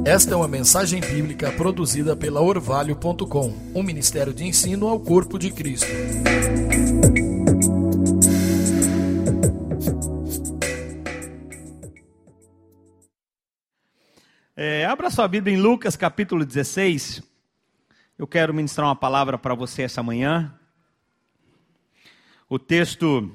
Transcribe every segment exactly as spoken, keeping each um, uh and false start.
Esta é uma mensagem bíblica produzida pela Orvalho ponto com, um ministério de ensino ao corpo de Cristo. É, abra sua Bíblia em Lucas capítulo dezesseis. Eu quero ministrar uma palavra para você essa manhã. O texto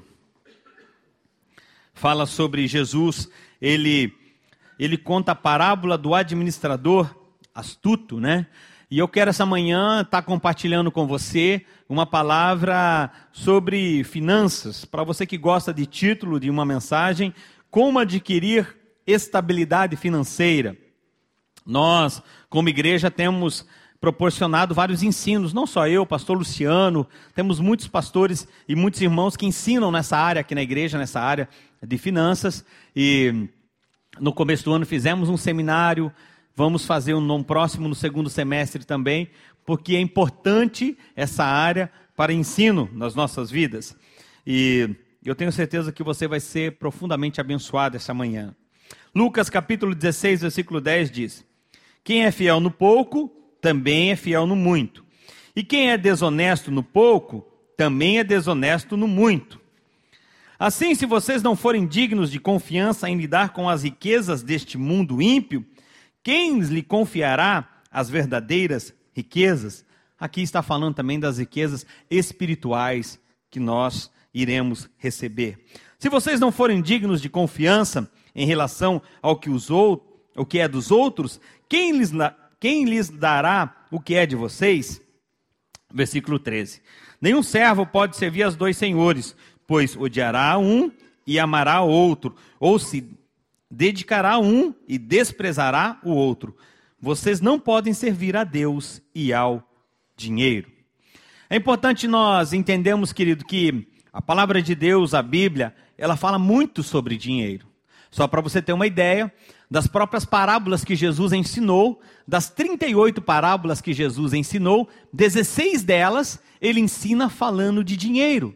fala sobre Jesus, ele, ele conta a parábola do administrador astuto, né? E eu quero essa manhã estar compartilhando com você uma palavra sobre finanças, para você que gosta de título de uma mensagem, como adquirir estabilidade financeira. Nós, como igreja, temos proporcionado vários ensinos, não só eu, pastor Luciano, temos muitos pastores e muitos irmãos que ensinam nessa área aqui na igreja, nessa área de finanças, e no começo do ano fizemos um seminário, vamos fazer um no próximo, no segundo semestre também, porque é importante essa área para ensino nas nossas vidas, e eu tenho certeza que você vai ser profundamente abençoado essa manhã. Lucas capítulo dezesseis, versículo dez diz: quem é fiel no pouco, também é fiel no muito. E quem é desonesto no pouco, também é desonesto no muito. Assim, se vocês não forem dignos de confiança em lidar com as riquezas deste mundo ímpio, quem lhe confiará as verdadeiras riquezas? Aqui está falando também das riquezas espirituais que nós iremos receber. Se vocês não forem dignos de confiança em relação ao que, os ou, o que é dos outros, quem lhes, quem lhes dará o que é de vocês? Versículo treze. Nenhum servo pode servir aos dois senhores, pois odiará um e amará o outro, ou se dedicará a um e desprezará o outro. Vocês não podem servir a Deus e ao dinheiro. É importante nós entendermos, querido, que a palavra de Deus, a Bíblia, ela fala muito sobre dinheiro. Só para você ter uma ideia, das próprias parábolas que Jesus ensinou, das trinta e oito parábolas que Jesus ensinou, dezesseis delas ele ensina falando de dinheiro.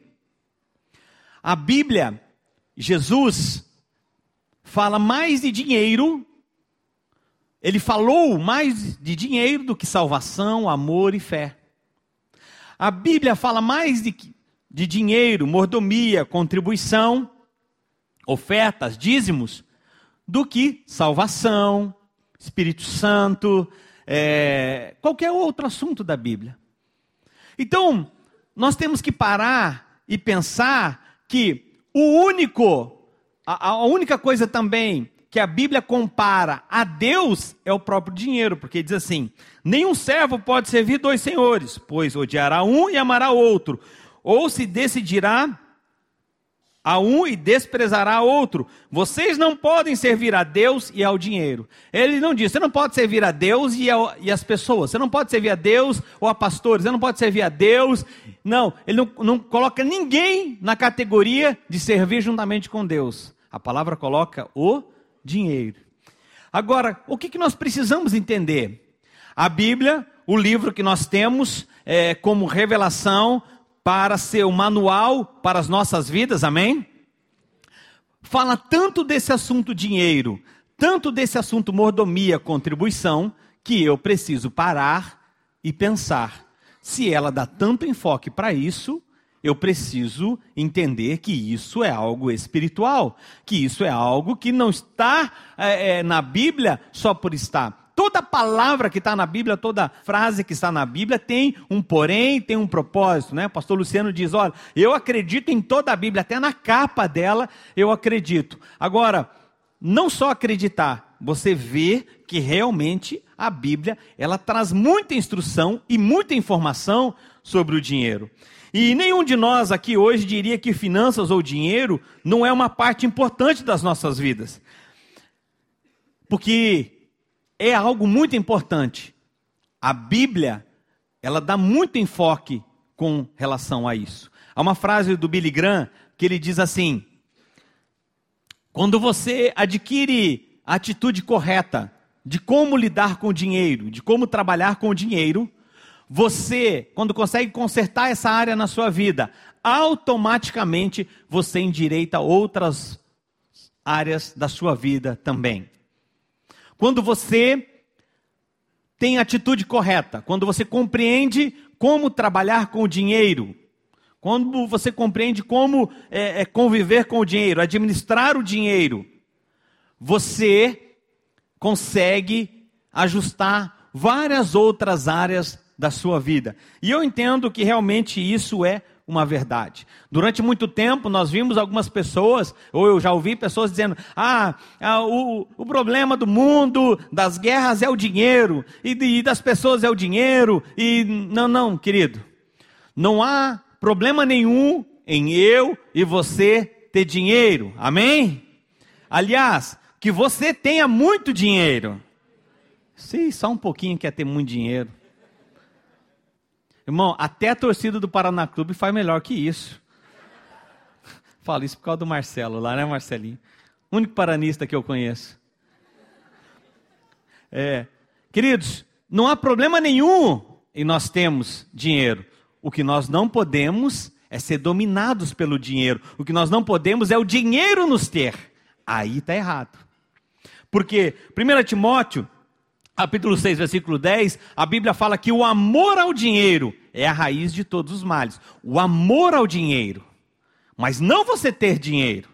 A Bíblia, Jesus fala mais de dinheiro, ele falou mais de dinheiro do que salvação, amor e fé. A Bíblia fala mais de, de dinheiro, mordomia, contribuição, ofertas, dízimos, do que salvação, Espírito Santo, é, qualquer outro assunto da Bíblia. Então, nós temos que parar e pensar que o único, a, a única coisa também que a Bíblia compara a Deus é o próprio dinheiro, porque diz assim: nenhum servo pode servir dois senhores, pois odiará um e amará outro, ou se decidirá a um e desprezará outro. Vocês não podem servir a Deus e ao dinheiro. Ele não diz, você não pode servir a Deus e, ao, e as pessoas. Você não pode servir a Deus ou a pastores. Você não pode servir a Deus. Não, ele não, não coloca ninguém na categoria de servir juntamente com Deus. A palavra coloca o dinheiro. Agora, o que, que nós precisamos entender? A Bíblia, o livro que nós temos é, como revelação para ser o manual para as nossas vidas, amém? Fala tanto desse assunto dinheiro, tanto desse assunto mordomia, contribuição, que eu preciso parar e pensar. Se ela dá tanto enfoque para isso, eu preciso entender que isso é algo espiritual, que isso é algo que não está é, é, na Bíblia só por estar. Toda palavra que está na Bíblia, toda frase que está na Bíblia tem um porém, tem um propósito, né? O pastor Luciano diz, olha, eu acredito em toda a Bíblia, até na capa dela eu acredito. Agora, não só acreditar, você vê que realmente a Bíblia, ela traz muita instrução e muita informação sobre o dinheiro. E nenhum de nós aqui hoje diria que finanças ou dinheiro não é uma parte importante das nossas vidas. Porque é algo muito importante. A Bíblia, ela dá muito enfoque com relação a isso. Há uma frase do Billy Graham que ele diz assim: quando você adquire a atitude correta de como lidar com o dinheiro, de como trabalhar com o dinheiro, você, quando consegue consertar essa área na sua vida, automaticamente você endireita outras áreas da sua vida também. Quando você tem a atitude correta, quando você compreende como trabalhar com o dinheiro, quando você compreende como é, é, conviver com o dinheiro, administrar o dinheiro, você consegue ajustar várias outras áreas da sua vida. E eu entendo que realmente isso é uma verdade. Durante muito tempo nós vimos algumas pessoas, ou eu já ouvi pessoas dizendo, ah, ah o, o problema do mundo, das guerras é o dinheiro, e, de, e das pessoas é o dinheiro, e não, não, querido, não há problema nenhum em eu e você ter dinheiro, amém? Aliás, que você tenha muito dinheiro. Sim, só um pouquinho quer ter muito dinheiro. Irmão, até a torcida do Paraná Clube faz melhor que isso. Falo isso por causa do Marcelo lá, né, Marcelinho? O único paranista que eu conheço. É, queridos, não há problema nenhum em nós termos dinheiro. O que nós não podemos é ser dominados pelo dinheiro. O que nós não podemos é o dinheiro nos ter. Aí está errado. Porque primeiro Timóteo, capítulo seis, versículo dez, a Bíblia fala que o amor ao dinheiro é a raiz de todos os males. O amor ao dinheiro, mas não você ter dinheiro.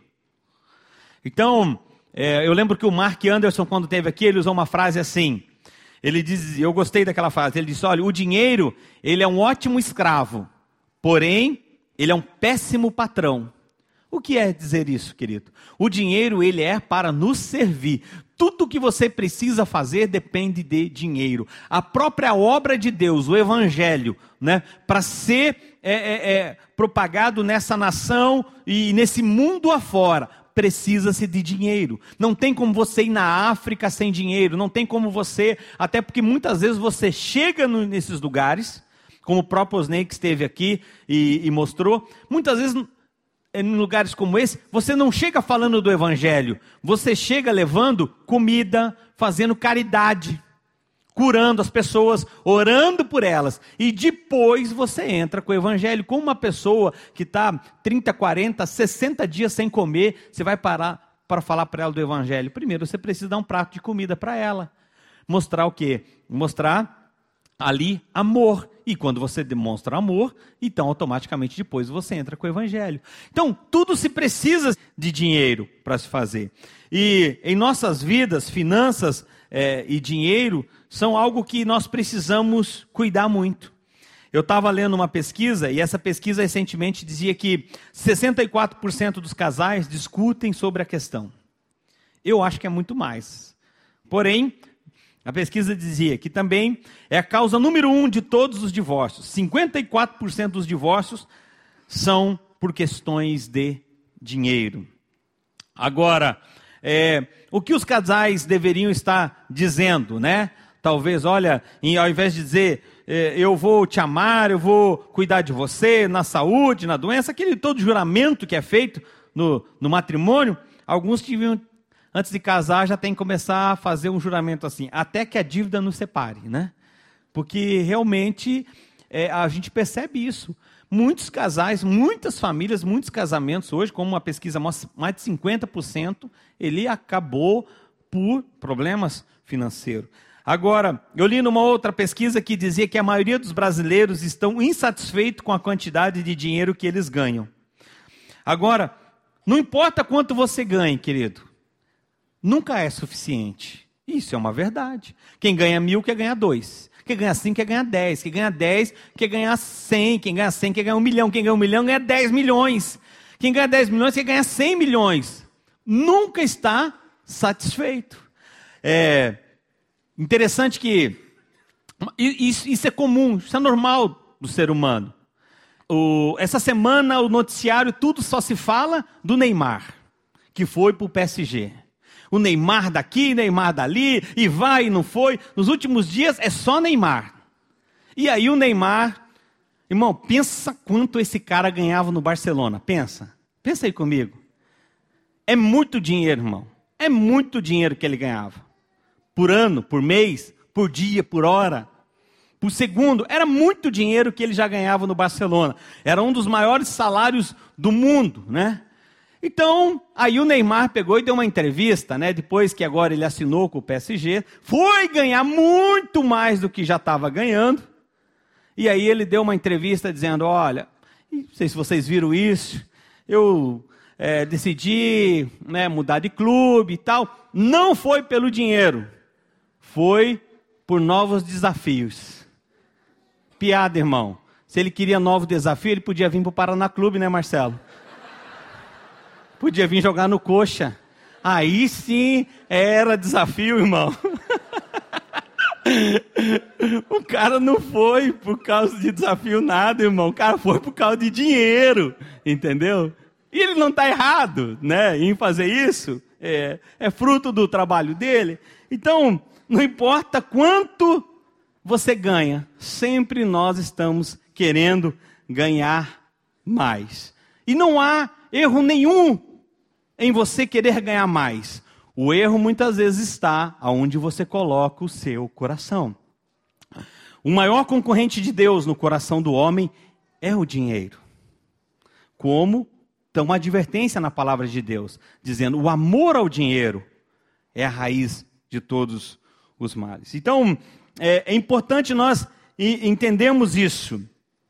Então, é, eu lembro que o Mark Anderson, quando esteve aqui, ele usou uma frase assim, ele diz, eu gostei daquela frase, ele disse, olha, o dinheiro, ele é um ótimo escravo, porém, ele é um péssimo patrão. O que é dizer isso, querido? O dinheiro, ele é para nos servir. Tudo que você precisa fazer depende de dinheiro. A própria obra de Deus, o Evangelho, né, para ser é, é, é, propagado nessa nação e nesse mundo afora, precisa-se de dinheiro. Não tem como você ir na África sem dinheiro. Não tem como você, até porque muitas vezes você chega no, nesses lugares, como o próprio Osnei que esteve aqui e, e mostrou, muitas vezes em lugares como esse, você não chega falando do Evangelho, você chega levando comida, fazendo caridade, curando as pessoas, orando por elas, e depois você entra com o Evangelho. Como uma pessoa que está trinta, quarenta, sessenta dias sem comer, você vai parar para falar para ela do Evangelho? Primeiro você precisa dar um prato de comida para ela, mostrar o quê? Mostrar ali amor. E quando você demonstra amor, então automaticamente depois você entra com o Evangelho. Então, tudo se precisa de dinheiro para se fazer. E em nossas vidas, finanças é, e dinheiro são algo que nós precisamos cuidar muito. Eu estava lendo uma pesquisa, e essa pesquisa recentemente dizia que sessenta e quatro por cento dos casais discutem sobre a questão. Eu acho que é muito mais. Porém, a pesquisa dizia que também é a causa número um de todos os divórcios. cinquenta e quatro por cento dos divórcios são por questões de dinheiro. Agora, é, o que os casais deveriam estar dizendo, né? Talvez, olha, em, ao invés de dizer, é, eu vou te amar, eu vou cuidar de você, na saúde, na doença, aquele todo juramento que é feito no, no matrimônio, alguns deviam, antes de casar, já tem que começar a fazer um juramento assim, até que a dívida nos separe, né? Porque realmente é, a gente percebe isso. Muitos casais, muitas famílias, muitos casamentos hoje, como uma pesquisa mostra, mais de cinquenta por cento, ele acabou por problemas financeiros. Agora, eu li numa outra pesquisa que dizia que a maioria dos brasileiros estão insatisfeitos com a quantidade de dinheiro que eles ganham. Agora, não importa quanto você ganhe, querido, nunca é suficiente. Isso é uma verdade. Quem ganha mil quer ganhar dois. Quem ganha cinco quer ganhar dez. Quem ganha dez quer ganhar cem. Quem ganha cem quer ganhar um milhão. Quem ganha um milhão ganha dez milhões. Quem ganha dez milhões quer ganhar cem milhões. Nunca está satisfeito. É interessante que isso, isso é comum, isso é normal do ser humano. O, essa semana o noticiário tudo só se fala do Neymar, que foi para o P S G. O Neymar daqui, Neymar dali, e vai e não foi. Nos últimos dias é só Neymar. E aí o Neymar, irmão, pensa quanto esse cara ganhava no Barcelona. Pensa, pensa aí comigo. É muito dinheiro, irmão. É muito dinheiro que ele ganhava. Por ano, por mês, por dia, por hora, por segundo. Era muito dinheiro que ele já ganhava no Barcelona. Era um dos maiores salários do mundo, né? Então, aí o Neymar pegou e deu uma entrevista, né? Depois que agora ele assinou com o P S G, foi ganhar muito mais do que já estava ganhando. E aí ele deu uma entrevista dizendo, olha, não sei se vocês viram isso, eu é, decidi né, mudar de clube e tal. Não foi pelo dinheiro, foi por novos desafios. Piada, irmão. Se ele queria novo desafio, ele podia vir para o Paraná Clube, né, Marcelo? Podia vir jogar no Coxa. Aí sim era desafio, irmão. O cara não foi por causa de desafio nada, irmão. O cara foi por causa de dinheiro, entendeu? E ele não está errado, né, em fazer isso. É, é fruto do trabalho dele. Então, não importa quanto você ganha, sempre nós estamos querendo ganhar mais. E não há erro nenhum em você querer ganhar mais. O erro muitas vezes está onde você coloca o seu coração. O maior concorrente de Deus no coração do homem é o dinheiro. Como tem uma advertência na palavra de Deus, dizendo o amor ao dinheiro é a raiz de todos os males. Então, é, é importante nós entendermos isso.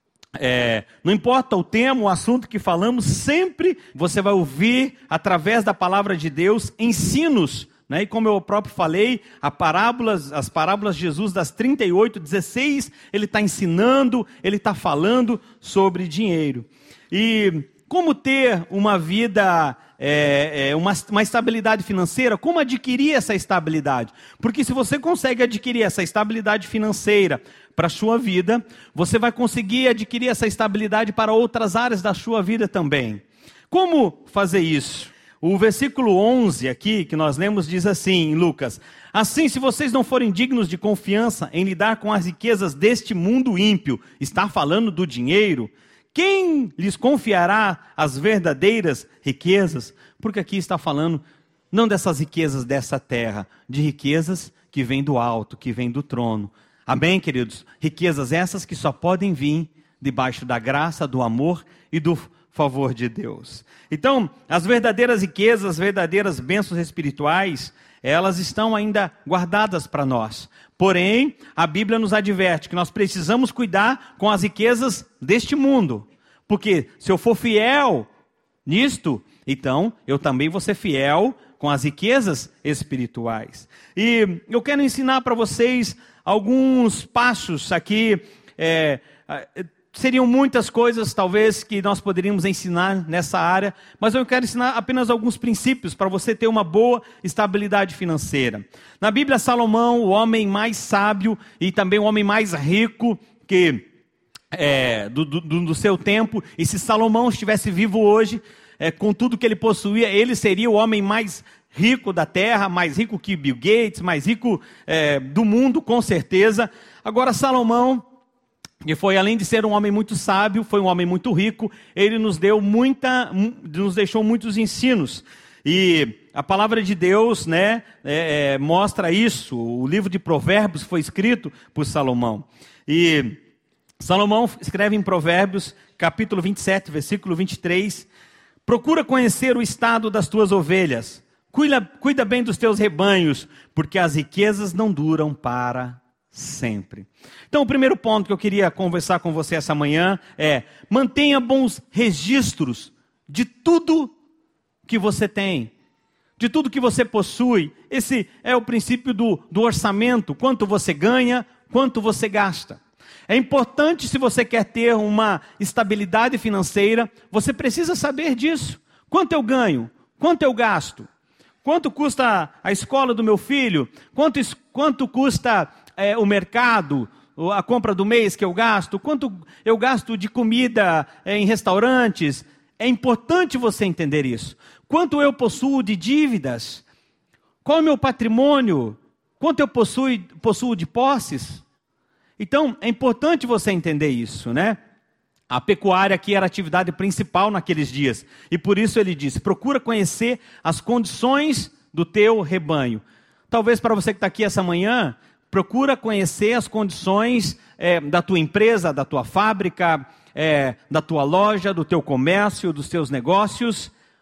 É, não importa o tema, o assunto que falamos, sempre você vai ouvir, através da palavra de Deus, ensinos, né? E como eu próprio falei, a parábolas, as parábolas de Jesus das trinta e oito, dezesseis, ele está ensinando, ele está falando sobre dinheiro. E como ter uma vida, é, é, uma, uma estabilidade financeira, como adquirir essa estabilidade? Porque se você consegue adquirir essa estabilidade financeira para a sua vida, você vai conseguir adquirir essa estabilidade para outras áreas da sua vida também. Como fazer isso? O versículo onze aqui, que nós lemos, diz assim, em Lucas: assim, se vocês não forem dignos de confiança em lidar com as riquezas deste mundo ímpio, está falando do dinheiro, quem lhes confiará as verdadeiras riquezas? Porque aqui está falando não dessas riquezas dessa terra, de riquezas que vêm do alto, que vêm do trono. Amém, queridos? Riquezas essas que só podem vir debaixo da graça, do amor e do favor de Deus. Então, as verdadeiras riquezas, as verdadeiras bênçãos espirituais, elas estão ainda guardadas para nós. Porém, a Bíblia nos adverte que nós precisamos cuidar com as riquezas deste mundo. Porque se eu for fiel nisto, então eu também vou ser fiel com as riquezas espirituais. E eu quero ensinar para vocês alguns passos aqui. É, seriam muitas coisas, talvez, que nós poderíamos ensinar nessa área, mas eu quero ensinar apenas alguns princípios para você ter uma boa estabilidade financeira. Na Bíblia, Salomão, o homem mais sábio e também o homem mais rico que, é, do, do, do seu tempo, e se Salomão estivesse vivo hoje, é, com tudo que ele possuía, ele seria o homem mais rico da terra, mais rico que Bill Gates, mais rico é, do mundo, com certeza. Agora, Salomão, que foi, além de ser um homem muito sábio, foi um homem muito rico, ele nos deu muita, nos deixou muitos ensinos. E a palavra de Deus, né, é, é, mostra isso. O livro de Provérbios foi escrito por Salomão. E Salomão escreve em Provérbios, capítulo vinte e sete, versículo vinte e três, procura conhecer o estado das tuas ovelhas, cuida, cuida bem dos teus rebanhos, porque as riquezas não duram para sempre. Então, o primeiro ponto que eu queria conversar com você essa manhã é: mantenha bons registros de tudo que você tem, de tudo que você possui. Esse é o princípio do, do orçamento: quanto você ganha, quanto você gasta. É importante, se você quer ter uma estabilidade financeira, você precisa saber disso. Quanto eu ganho? Quanto eu gasto? Quanto custa a escola do meu filho? Quanto, quanto custa é, o mercado, a compra do mês que eu gasto? Quanto eu gasto de comida é, em restaurantes? É importante você entender isso. Quanto eu possuo de dívidas? Qual é o meu patrimônio? Quanto eu possuo, possuo de posses? Então, é importante você entender isso, né? A pecuária aqui era a atividade principal naqueles dias. E por isso ele disse: procura conhecer as condições do teu rebanho. Talvez para você que está aqui essa manhã, procura conhecer as condições é, da tua empresa, da tua fábrica, é, da tua loja, do teu comércio, dos teus negócios.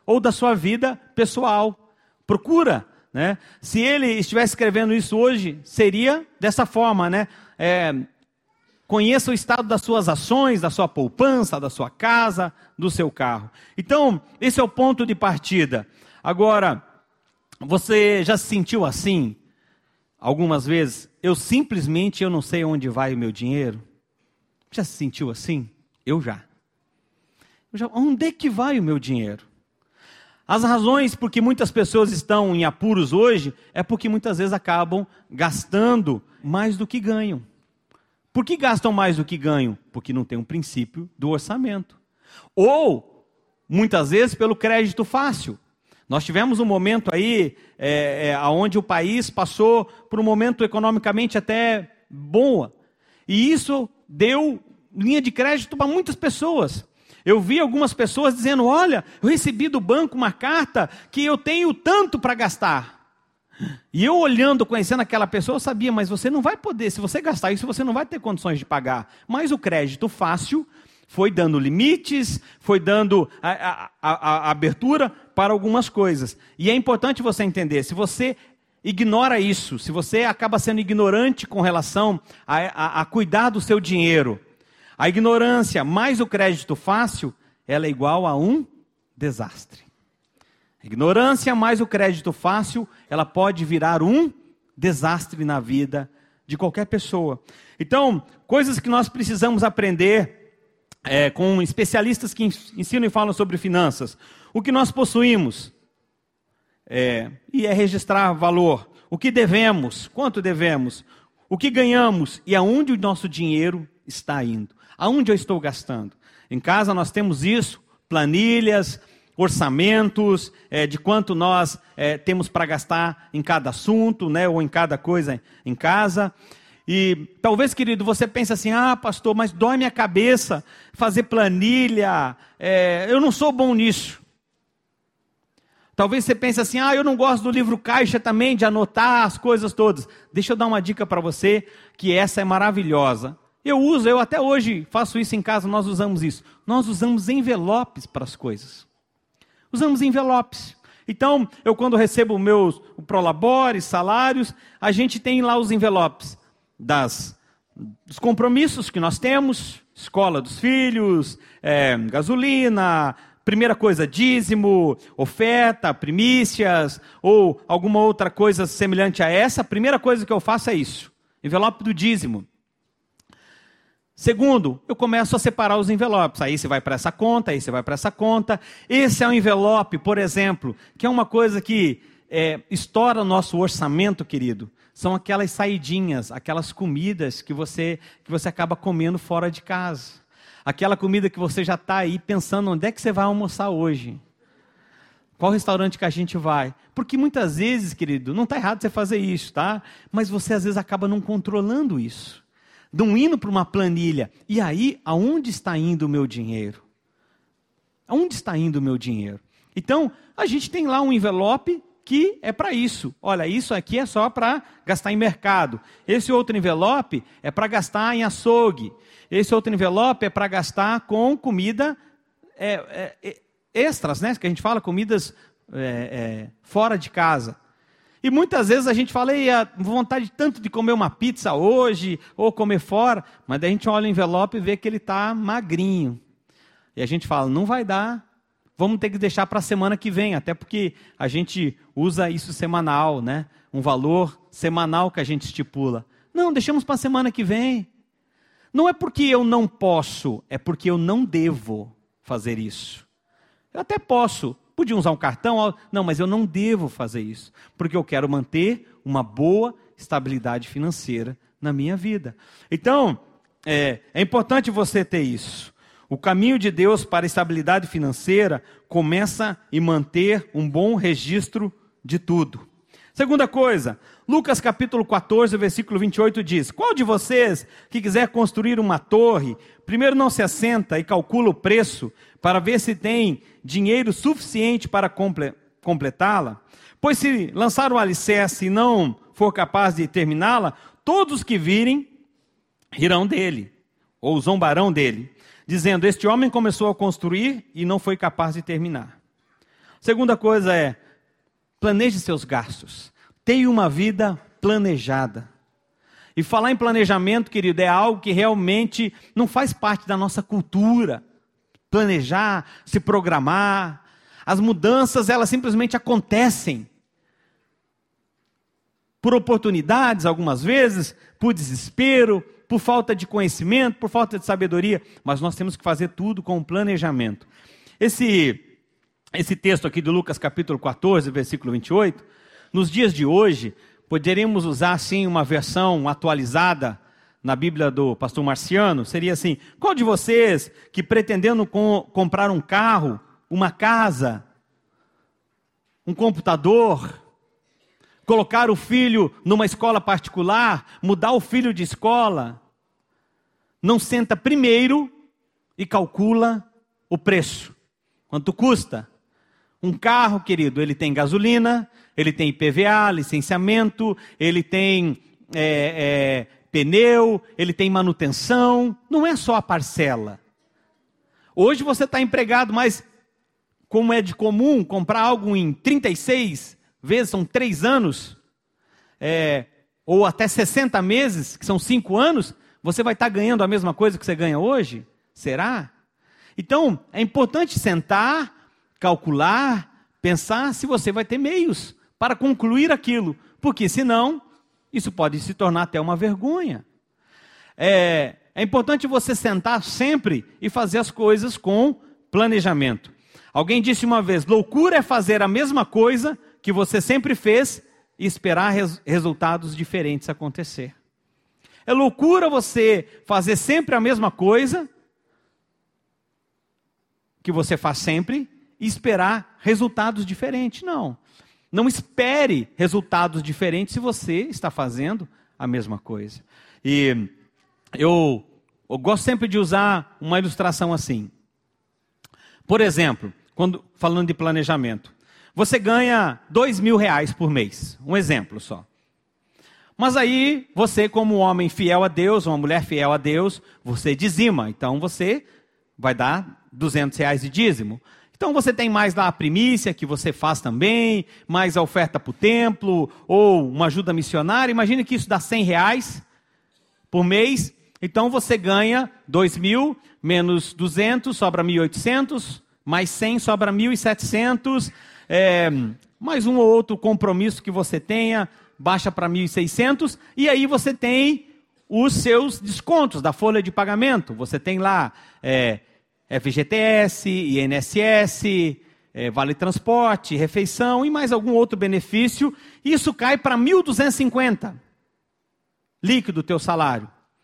ou da sua vida pessoal. Procura, né? Se ele estivesse escrevendo isso hoje, seria dessa forma, né? É, conheça o estado das suas ações, da sua poupança, da sua casa, do seu carro. Então, esse é o ponto de partida. Agora, você já se sentiu assim? Algumas vezes, eu simplesmente eu não sei onde vai o meu dinheiro. Já se sentiu assim? Eu já. Eu já. Onde é que vai o meu dinheiro? As razões por que muitas pessoas estão em apuros hoje é porque muitas vezes acabam gastando mais do que ganham. Por que gastam mais do que ganham? Porque não tem um princípio do orçamento. Ou, muitas vezes, pelo crédito fácil. Nós tivemos um momento aí, é, é, onde o país passou por um momento economicamente até boa. E isso deu linha de crédito para muitas pessoas. Eu vi algumas pessoas dizendo, olha, eu recebi do banco uma carta que eu tenho tanto para gastar. E eu olhando, conhecendo aquela pessoa, eu sabia, mas você não vai poder, se você gastar isso, você não vai ter condições de pagar. Mas o crédito fácil foi dando limites, foi dando a, a, a, a abertura para algumas coisas. E é importante você entender, se você ignora isso, se você acaba sendo ignorante com relação a, a, a cuidar do seu dinheiro, a ignorância mais o crédito fácil, ela é igual a um desastre. A ignorância mais o crédito fácil, ela pode virar um desastre na vida de qualquer pessoa. Então, coisas que nós precisamos aprender é, com especialistas que ensinam e falam sobre finanças. O que nós possuímos é, e é registrar valor. O que devemos, quanto devemos, o que ganhamos e aonde o nosso dinheiro está indo. Aonde eu estou gastando? Em casa nós temos isso, planilhas, orçamentos, é, de quanto nós é, temos para gastar em cada assunto, né, ou em cada coisa em casa. E talvez, querido, você pense assim, ah, pastor, mas dói minha cabeça fazer planilha, é, eu não sou bom nisso. Talvez você pense assim, ah, eu não gosto do livro caixa também, de anotar as coisas todas. Deixa eu dar uma dica para você, que essa é maravilhosa. Eu uso, eu até hoje faço isso em casa, nós usamos isso. Nós usamos envelopes para as coisas. Usamos envelopes. Então, eu quando recebo meus prolabores, salários, a gente tem lá os envelopes das, dos compromissos que nós temos, escola dos filhos, é, gasolina, primeira coisa, dízimo, oferta, primícias, ou alguma outra coisa semelhante a essa. A primeira coisa que eu faço é isso, envelope do dízimo. Segundo, eu começo a separar os envelopes. Aí você vai para essa conta, aí você vai para essa conta. Esse é um envelope, por exemplo, que é uma coisa que é, estoura o nosso orçamento, querido. São aquelas saidinhas, aquelas comidas que você, que você acaba comendo fora de casa. Aquela comida que você já está aí pensando, onde é que você vai almoçar hoje? Qual restaurante que a gente vai? Porque muitas vezes, querido, não está errado você fazer isso, tá? Mas você às vezes acaba não controlando isso. Não indo para uma planilha. E aí, aonde está indo o meu dinheiro? Aonde está indo o meu dinheiro? Então, a gente tem lá um envelope que é para isso. Olha, isso aqui é só para gastar em mercado. Esse outro envelope é para gastar em açougue. Esse outro envelope é para gastar com comida é, é, extras, né? Que a gente fala, comidas é, é, fora de casa. E muitas vezes a gente fala, a vontade tanto de comer uma pizza hoje, ou comer fora, mas daí a gente olha o envelope e vê que ele está magrinho. E a gente fala, não vai dar, vamos ter que deixar para a semana que vem, até porque a gente usa isso semanal, né? Um valor semanal que a gente estipula. Não, deixamos para a semana que vem. Não é porque eu não posso, é porque eu não devo fazer isso. Eu até posso. Podia usar um cartão? Não, mas eu não devo fazer isso, porque eu quero manter uma boa estabilidade financeira na minha vida. Então, é, é importante você ter isso. O caminho de Deus para a estabilidade financeira começa em manter um bom registro de tudo. Segunda coisa, Lucas capítulo quatorze, versículo vinte e oito diz, qual de vocês que quiser construir uma torre, primeiro não se assenta e calcula o preço para ver se tem dinheiro suficiente para comple- completá-la? Pois se lançar o alicerce e não for capaz de terminá-la, todos que virem rirão dele, ou zombarão dele, dizendo, este homem começou a construir e não foi capaz de terminar. Segunda coisa é, planeje seus gastos. Tenha uma vida planejada. E falar em planejamento, querido, é algo que realmente não faz parte da nossa cultura. Planejar, se programar. As mudanças, elas simplesmente acontecem. Por oportunidades, algumas vezes, por desespero, por falta de conhecimento, por falta de sabedoria. Mas nós temos que fazer tudo com planejamento. Esse, esse texto aqui de Lucas capítulo quatorze, versículo vinte e oito, nos dias de hoje, poderíamos usar assim uma versão atualizada na Bíblia do pastor Marciano, seria assim: qual de vocês que pretendendo com, comprar um carro, uma casa, um computador, colocar o filho numa escola particular, mudar o filho de escola, não senta primeiro e calcula o preço? Quanto custa? Um carro, querido, ele tem gasolina, ele tem I P V A, licenciamento, ele tem é, é, pneu, ele tem manutenção, não é só a parcela. Hoje você está empregado, mas como é de comum comprar algo em trinta e seis vezes, são três anos, é, ou até sessenta meses, que são cinco anos, você vai estar ganhando a mesma coisa que você ganha hoje? Será? Então, é importante sentar, calcular, pensar se você vai ter meios para concluir aquilo, porque senão, isso pode se tornar até uma vergonha. É, é importante você sentar sempre e fazer as coisas com planejamento. Alguém disse uma vez, loucura é fazer a mesma coisa que você sempre fez e esperar res, resultados diferentes acontecer. É loucura você fazer sempre a mesma coisa que você faz sempre e esperar resultados diferentes. Não. Não espere resultados diferentes se você está fazendo a mesma coisa. E eu, eu gosto sempre de usar uma ilustração assim. Por exemplo, quando, falando de planejamento, você ganha dois mil reais por mês. Um exemplo só. Mas aí, você como um homem fiel a Deus, uma mulher fiel a Deus, você dizima. Então você vai dar duzentos reais de dízimo. Então você tem mais lá a primícia, que você faz também, mais a oferta para o templo, ou uma ajuda missionária. Imagine que isso dá cem reais por mês. Então você ganha dois mil, menos duzentos, sobra mil e oitocentos, mais cem, sobra mil e setecentos, é, mais um ou outro compromisso que você tenha, baixa para mil e seiscentos, e aí você tem os seus descontos da folha de pagamento. Você tem lá é, F G T S, I N S S, é, vale transporte, refeição e mais algum outro benefício. Isso cai para mil duzentos e cinquenta, líquido o teu salário.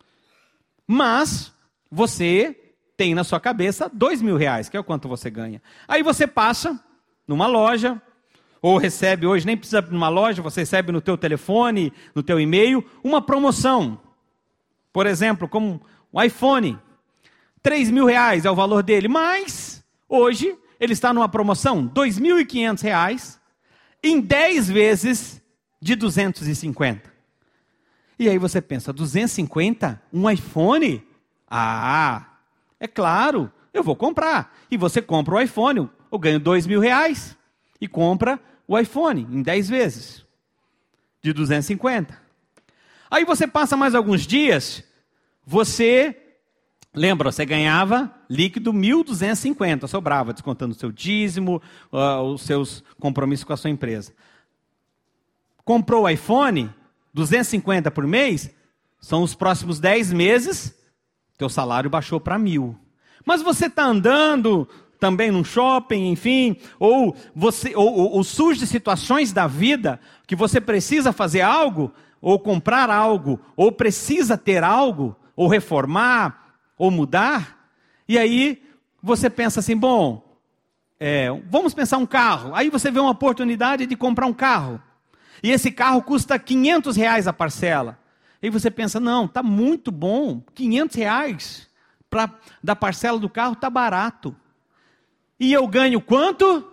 Mas você tem na sua cabeça dois mil reais, que é o quanto você ganha. Aí você passa numa loja, ou recebe hoje, nem precisa ir numa loja, você recebe no teu telefone, no teu e-mail, uma promoção. Por exemplo, como um iPhone. três mil reais é o valor dele, mas hoje ele está numa promoção, dois mil e quinhentos reais, em dez vezes de duzentos e cinquenta. E aí você pensa, duzentos e cinquenta? Um iPhone? Ah, é claro, eu vou comprar. E você compra o iPhone, eu ganho dois mil reais e compra o iPhone em dez vezes de duzentos e cinquenta. Aí você passa mais alguns dias, você... Lembra, você ganhava líquido mil duzentos e cinquenta, sobrava, descontando o seu dízimo, uh, os seus compromissos com a sua empresa. Comprou o iPhone, duzentos e cinquenta por mês, são os próximos dez meses, teu salário baixou para mil. Mas você está andando também num shopping, enfim, ou, você, ou, ou, ou surgem situações da vida que você precisa fazer algo, ou comprar algo, ou precisa ter algo, ou reformar, ou mudar, e aí você pensa assim, bom, é, vamos pensar um carro. Aí você vê uma oportunidade de comprar um carro, e esse carro custa quinhentos reais a parcela. Aí você pensa, não, está muito bom, quinhentos reais pra, da parcela do carro está barato. E eu ganho quanto?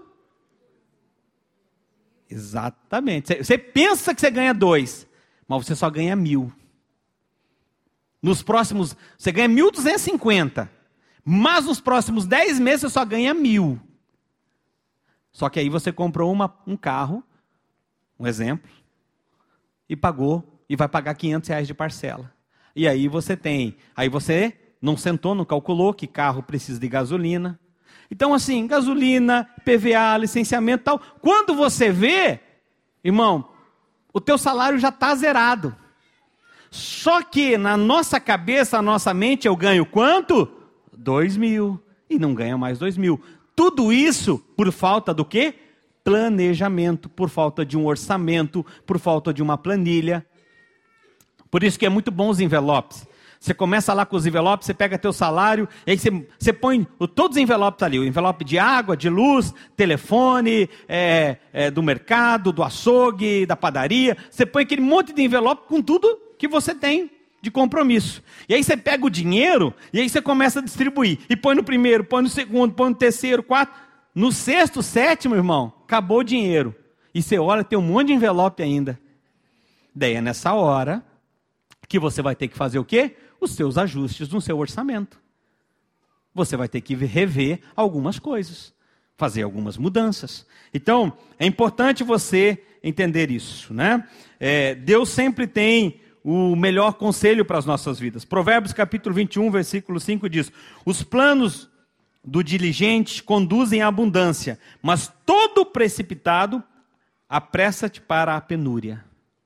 Exatamente, você pensa que você ganha dois, mas você só ganha mil. Nos próximos, você ganha mil duzentos e cinquenta, mas nos próximos dez meses você só ganha mil. Só que aí você comprou uma, um carro, um exemplo, e pagou, e vai pagar quinhentos reais de parcela. E aí você tem, aí você não sentou, não calculou que carro precisa de gasolina. Então assim, gasolina, P V A, licenciamento e tal. Quando você vê, irmão, o teu salário já está zerado. Só que na nossa cabeça, na nossa mente, eu ganho quanto? Dois mil. E não ganha mais dois mil. Tudo isso por falta do quê? Planejamento, por falta de um orçamento, por falta de uma planilha. Por isso que é muito bom os envelopes. Você começa lá com os envelopes, você pega teu salário, e aí você, você põe todos os envelopes ali. O envelope de água, de luz, telefone, é, é, do mercado, do açougue, da padaria. Você põe aquele monte de envelope com tudo que você tem de compromisso. E aí você pega o dinheiro, e aí você começa a distribuir. E põe no primeiro, põe no segundo, põe no terceiro, quarto. No sexto, sétimo, irmão, acabou o dinheiro. E você olha, tem um monte de envelope ainda. Daí é nessa hora que você vai ter que fazer o quê? Os seus ajustes no seu orçamento. Você vai ter que rever algumas coisas, fazer algumas mudanças. Então, é importante você entender isso, né? É, Deus sempre tem o melhor conselho para as nossas vidas. Provérbios capítulo vinte e um, versículo cinco diz: os planos do diligente conduzem à abundância, mas todo precipitado apressa-te para a penúria.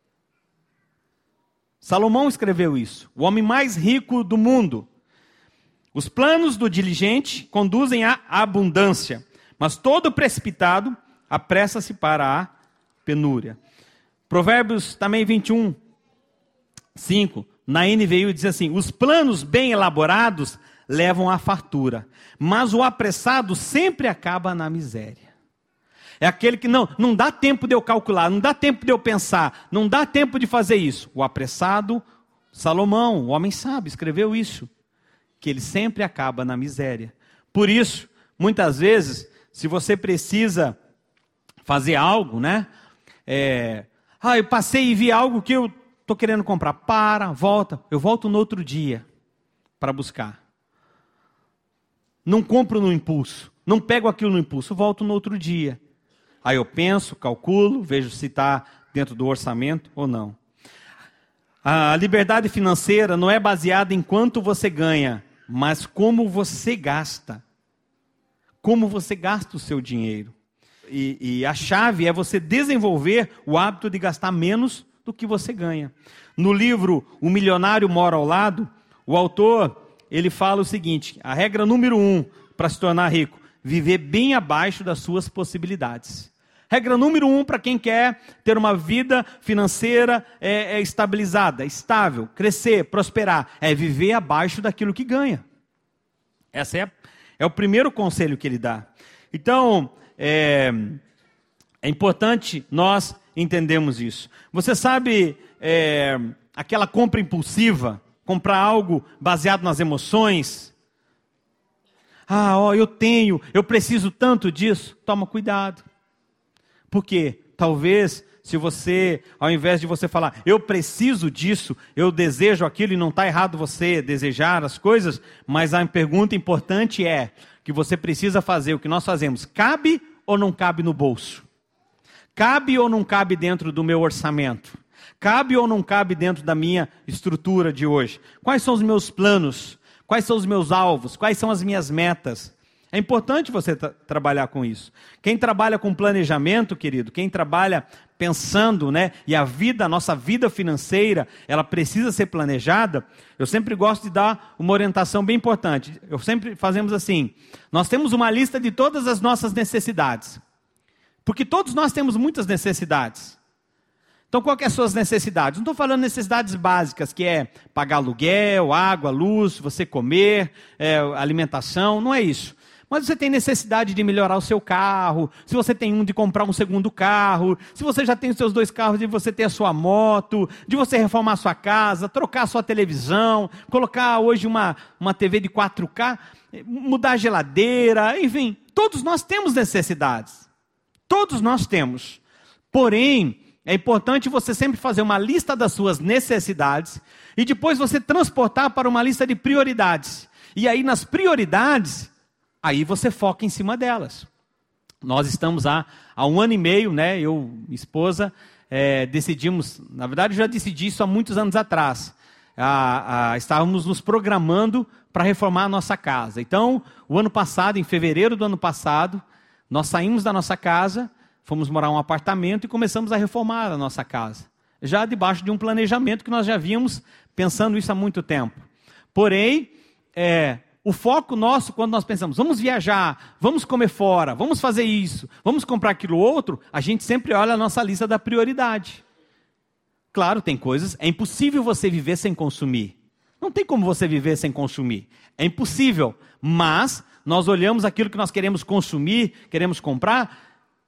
Salomão escreveu isso, o homem mais rico do mundo. Os planos do diligente conduzem à abundância, mas todo precipitado apressa-se para a penúria. Provérbios também vinte e um, cinco, na N V I diz assim: os planos bem elaborados levam à fartura, mas o apressado sempre acaba na miséria. É aquele que não, não dá tempo de eu calcular, não dá tempo de eu pensar, não dá tempo de fazer isso. O apressado, Salomão, o homem sábio, escreveu isso, que ele sempre acaba na miséria. Por isso, muitas vezes, se você precisa fazer algo, né? É, ah, eu passei e vi algo que eu estou querendo comprar. Para, volta, eu volto no outro dia para buscar. Não compro no impulso, não pego aquilo no impulso, volto no outro dia. Aí eu penso, calculo, vejo se está dentro do orçamento ou não. A liberdade financeira não é baseada em quanto você ganha, mas como você gasta. Como você gasta o seu dinheiro. E, e a chave é você desenvolver o hábito de gastar menos do que você ganha. No livro O Milionário Mora ao Lado, o autor ele fala o seguinte: a regra número um para se tornar rico, viver bem abaixo das suas possibilidades. Regra número um para quem quer ter uma vida financeira é, é estabilizada, estável, crescer, prosperar, é viver abaixo daquilo que ganha. Esse é, é o primeiro conselho que ele dá. Então, é, é importante nós entendermos isso. Você sabe é, aquela compra impulsiva, comprar algo baseado nas emoções? Ah, ó, eu tenho, eu preciso tanto disso. Toma cuidado. Porque talvez, se você, ao invés de você falar, eu preciso disso, eu desejo aquilo, e não está errado você desejar as coisas, mas a pergunta importante é, que você precisa fazer o que nós fazemos, cabe ou não cabe no bolso? Cabe ou não cabe dentro do meu orçamento? Cabe ou não cabe dentro da minha estrutura de hoje? Quais são os meus planos? Quais são os meus alvos? Quais são as minhas metas? É importante você tra- trabalhar com isso. Quem trabalha com planejamento, querido, quem trabalha pensando, né, e a vida, a nossa vida financeira, ela precisa ser planejada, eu sempre gosto de dar uma orientação bem importante. Eu sempre fazemos assim, nós temos uma lista de todas as nossas necessidades. Porque todos nós temos muitas necessidades. Então, qual que é as suas necessidades? Não estou falando necessidades básicas, que é pagar aluguel, água, luz, você comer, é, alimentação, não é isso. Mas você tem necessidade de melhorar o seu carro, se você tem um, de comprar um segundo carro, se você já tem os seus dois carros, de você ter a sua moto, de você reformar a sua casa, trocar a sua televisão, colocar hoje uma, uma T V de quatro K, mudar a geladeira, enfim, todos nós temos necessidades. Todos nós temos. Porém, é importante você sempre fazer uma lista das suas necessidades e depois você transportar para uma lista de prioridades. E aí nas prioridades, aí você foca em cima delas. Nós estamos há, há um ano e meio, né? Eu, minha esposa, é, decidimos, na verdade eu já decidi isso há muitos anos atrás. Ah, ah, estávamos nos programando para reformar a nossa casa. Então, o ano passado, em fevereiro do ano passado, nós saímos da nossa casa, fomos morar em um apartamento e começamos a reformar a nossa casa. Já debaixo de um planejamento que nós já vínhamos pensando isso há muito tempo. Porém, é, o foco nosso, quando nós pensamos, vamos viajar, vamos comer fora, vamos fazer isso, vamos comprar aquilo outro, a gente sempre olha a nossa lista da prioridade. Claro, tem coisas, é impossível você viver sem consumir. Não tem como você viver sem consumir. É impossível, mas nós olhamos aquilo que nós queremos consumir, queremos comprar.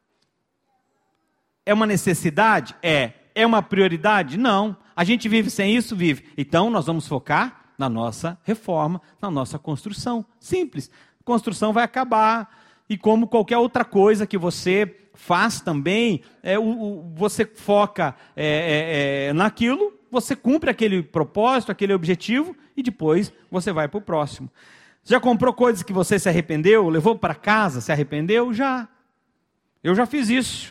É uma necessidade? É. É uma prioridade? Não. A gente vive sem isso? Vive. Então, nós vamos focar na nossa reforma, na nossa construção. Simples. A construção vai acabar. E como qualquer outra coisa que você faz também, é, o, o, você foca é, é, é, naquilo, você cumpre aquele propósito, aquele objetivo, e depois você vai para o próximo. Já comprou coisas que você se arrependeu? Levou para casa, se arrependeu? Já. Eu já fiz isso.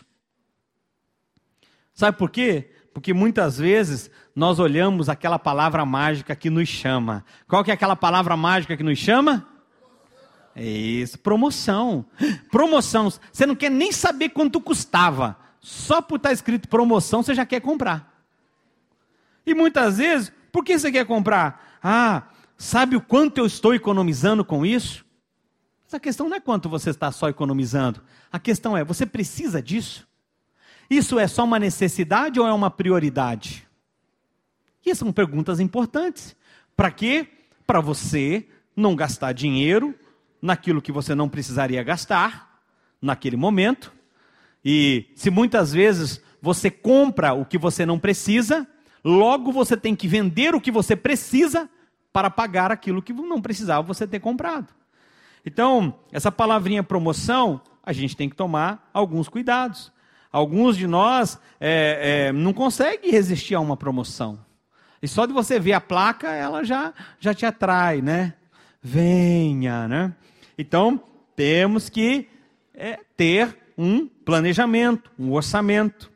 Sabe por quê? Porque muitas vezes nós olhamos aquela palavra mágica que nos chama. Qual que é aquela palavra mágica que nos chama? É isso, promoção. Promoção. Você não quer nem saber quanto custava. Só por estar escrito promoção, você já quer comprar. E muitas vezes, por que você quer comprar? Ah, sabe o quanto eu estou economizando com isso? Mas a questão não é quanto você está só economizando. A questão é, você precisa disso? Isso é só uma necessidade ou é uma prioridade? E são perguntas importantes. Para quê? Para você não gastar dinheiro naquilo que você não precisaria gastar, naquele momento. E se muitas vezes você compra o que você não precisa, logo você tem que vender o que você precisa para pagar aquilo que não precisava você ter comprado. Então, essa palavrinha promoção, a gente tem que tomar alguns cuidados. Alguns de nós é, é, não conseguem resistir a uma promoção. E só de você ver a placa, ela já, já te atrai, né? Venha, né? Então, temos que é, ter um planejamento, um orçamento.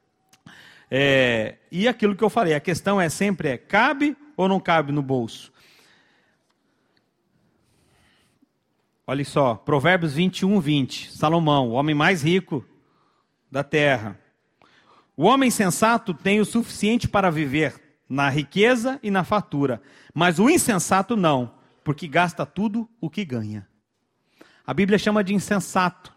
É, e aquilo que eu falei, a questão é sempre, é, cabe ou não cabe no bolso? Olha só, Provérbios vinte e um, vinte, Salomão, o homem mais rico da terra. O homem sensato tem o suficiente para viver na riqueza e na fartura, mas o insensato não, porque gasta tudo o que ganha. A Bíblia chama de insensato,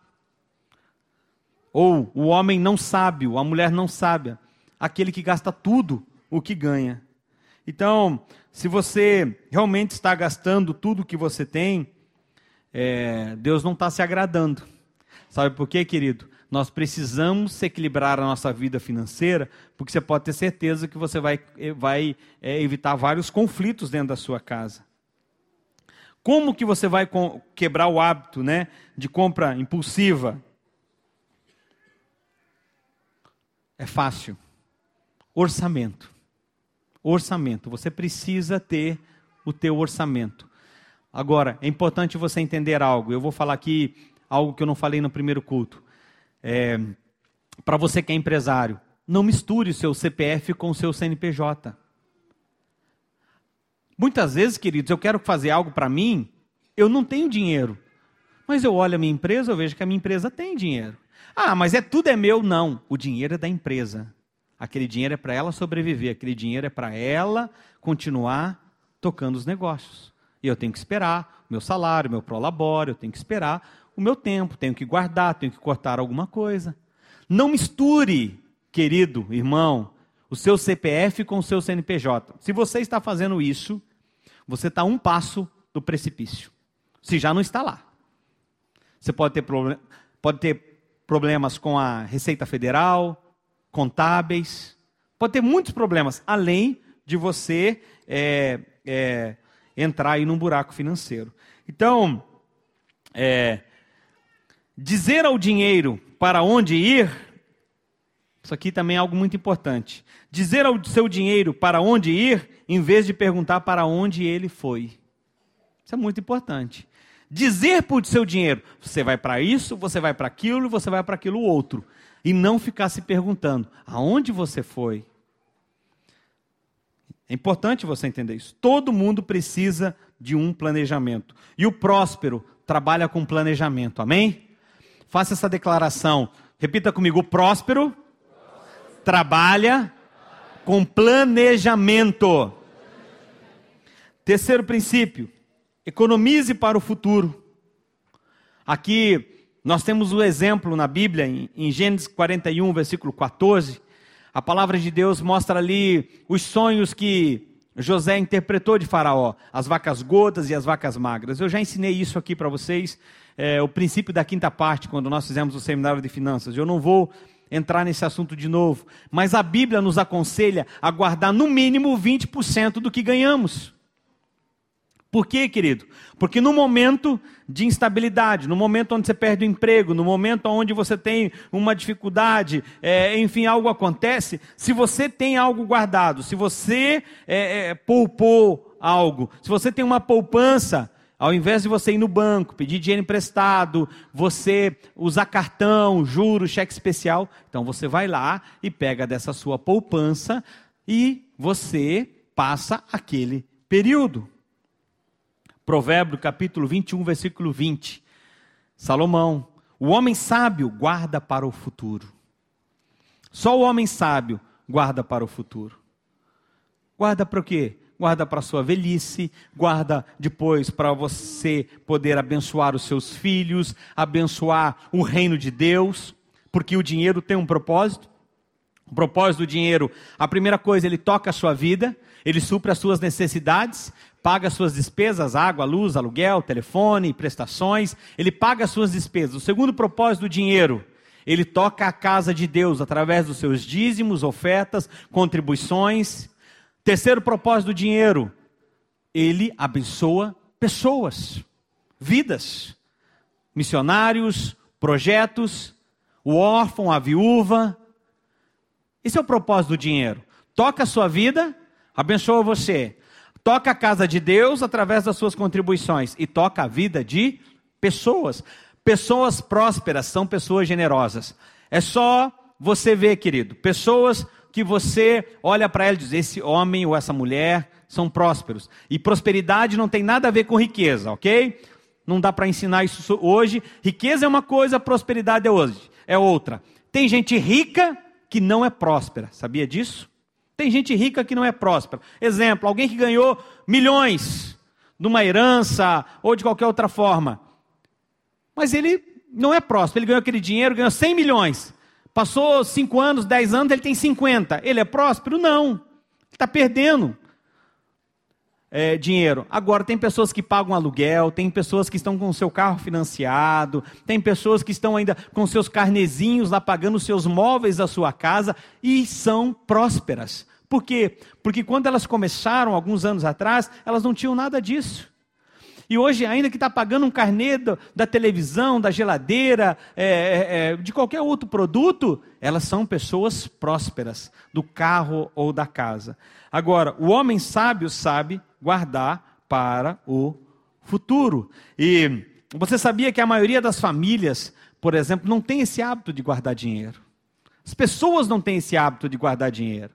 ou o homem não sábio, a mulher não sábia, aquele que gasta tudo o que ganha. Então, se você realmente está gastando tudo o que você tem, é, Deus não está se agradando. Sabe por quê, querido? Nós precisamos equilibrar a nossa vida financeira, porque você pode ter certeza que você vai, vai é, evitar vários conflitos dentro da sua casa. Como que você vai quebrar o hábito, né, de compra impulsiva? É fácil. Orçamento. Orçamento. Você precisa ter o teu orçamento. Agora, é importante você entender algo. Eu vou falar aqui algo que eu não falei no primeiro culto. É, para você que é empresário, não misture o seu C P F com o seu C N P J. Muitas vezes, queridos, eu quero fazer algo para mim, eu não tenho dinheiro. Mas eu olho a minha empresa, eu vejo que a minha empresa tem dinheiro. Ah, mas é tudo é meu? Não, o dinheiro é da empresa. Aquele dinheiro é para ela sobreviver, aquele dinheiro é para ela continuar tocando os negócios. E eu tenho que esperar o meu salário, o meu prolabore, eu tenho que esperar o meu tempo, tenho que guardar, tenho que cortar alguma coisa. Não misture, querido irmão, o seu C P F com o seu C N P J. Se você está fazendo isso, você está a um passo do precipício. Se já não está lá. Você pode ter, problem- pode ter problemas com a Receita Federal, contábeis, pode ter muitos problemas, além de você é, é, entrar aí num buraco financeiro. Então, é, dizer ao dinheiro para onde ir, isso aqui também é algo muito importante. Dizer ao seu dinheiro para onde ir, em vez de perguntar para onde ele foi. Isso é muito importante. Dizer para o seu dinheiro, você vai para isso, você vai para aquilo e você vai para aquilo outro. E não ficar se perguntando, aonde você foi? É importante você entender isso. Todo mundo precisa de um planejamento. E o próspero trabalha com planejamento, amém? Faça essa declaração. Repita comigo, o próspero trabalha com planejamento. Terceiro princípio, economize para o futuro. Aqui nós temos o exemplo na Bíblia, em, em Gênesis quarenta e um, versículo quatorze. A palavra de Deus mostra ali os sonhos que José interpretou de Faraó, as vacas gordas e as vacas magras. Eu já ensinei isso aqui para vocês, é, o princípio da quinta parte, quando nós fizemos o seminário de finanças. Eu não vou entrar nesse assunto de novo, mas a Bíblia nos aconselha a guardar no mínimo vinte por cento do que ganhamos. Por quê, querido? Porque no momento de instabilidade, no momento onde você perde o emprego, no momento onde você tem uma dificuldade, é, enfim, algo acontece, se você tem algo guardado, se você é, é, poupou algo, se você tem uma poupança, ao invés de você ir no banco, pedir dinheiro emprestado, você usar cartão, juros, cheque especial, então você vai lá e pega dessa sua poupança e você passa aquele período. Provérbio capítulo vinte e um, versículo vinte. Salomão, o homem sábio guarda para o futuro. Só o homem sábio guarda para o futuro. Guarda para o quê? Guarda para a sua velhice, guarda depois para você poder abençoar os seus filhos, abençoar o reino de Deus, porque o dinheiro tem um propósito. O propósito do dinheiro, a primeira coisa, ele toca a sua vida, ele supre as suas necessidades, paga as suas despesas, água, luz, aluguel, telefone, prestações, ele paga as suas despesas. O segundo propósito do dinheiro, ele toca a casa de Deus através dos seus dízimos, ofertas, contribuições. Terceiro propósito do dinheiro, ele abençoa pessoas, vidas, missionários, projetos, o órfão, a viúva. Esse é o propósito do dinheiro. Toca a sua vida, abençoa você. Toca a casa de Deus através das suas contribuições. E toca a vida de pessoas. Pessoas prósperas são pessoas generosas. É só você ver, querido, pessoas que você olha para ela e diz, esse homem ou essa mulher são prósperos. E prosperidade não tem nada a ver com riqueza, ok? Não dá para ensinar isso hoje. Riqueza é uma coisa, prosperidade é hoje, é outra. Tem gente rica que não é próspera, sabia disso? Tem gente rica que não é próspera. Exemplo, alguém que ganhou milhões de uma herança ou de qualquer outra forma. Mas ele não é próspero, ele ganhou aquele dinheiro, ganhou cem milhões. Passou cinco anos, dez anos, ele tem cinquenta. Ele é próspero? Não. Ele está perdendo é, dinheiro. Agora, tem pessoas que pagam aluguel, tem pessoas que estão com o seu carro financiado, tem pessoas que estão ainda com seus carnezinhos lá pagando os seus móveis da sua casa e são prósperas. Por quê? Porque quando elas começaram, alguns anos atrás, elas não tinham nada disso. E hoje, ainda que está pagando um carnê do, da televisão, da geladeira, é, é, de qualquer outro produto, elas são pessoas prósperas, do carro ou da casa. Agora, o homem sábio sabe guardar para o futuro. E você sabia que a maioria das famílias, por exemplo, não tem esse hábito de guardar dinheiro? As pessoas não têm esse hábito de guardar dinheiro.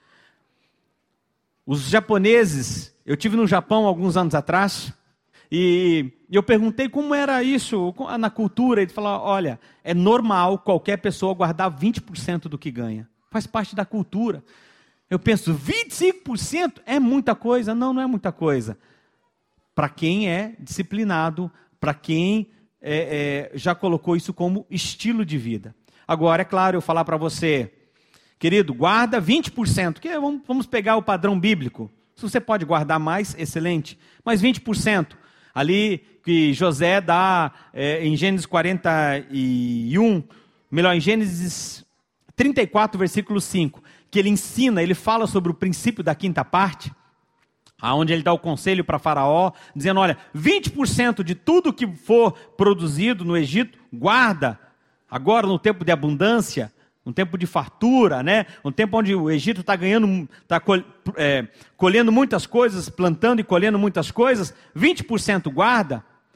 Os japoneses, eu tive no Japão alguns anos atrás, e eu perguntei como era isso na cultura. Ele falou, olha, é normal qualquer pessoa guardar vinte por cento do que ganha. Faz parte da cultura. Eu penso, vinte e cinco por cento é muita coisa? Não, não é muita coisa. Para quem é disciplinado, para quem é, é, já colocou isso como estilo de vida. Agora, é claro, eu falar para você, querido, guarda vinte por cento, que é, vamos, vamos pegar o padrão bíblico. Se você pode guardar mais, excelente. Mas vinte por cento. Ali que José dá é, em Gênesis quarenta e um, melhor, em Gênesis trinta e quatro, versículo cinco, que ele ensina, ele fala sobre o princípio da quinta parte, aonde ele dá o conselho para Faraó, dizendo, olha, vinte por cento de tudo que for produzido no Egito, guarda, agora no tempo de abundância, um tempo de fartura, né? Um tempo onde o Egito está ganhando, está col, é, colhendo muitas coisas, plantando e colhendo muitas coisas, vinte por cento guarda. O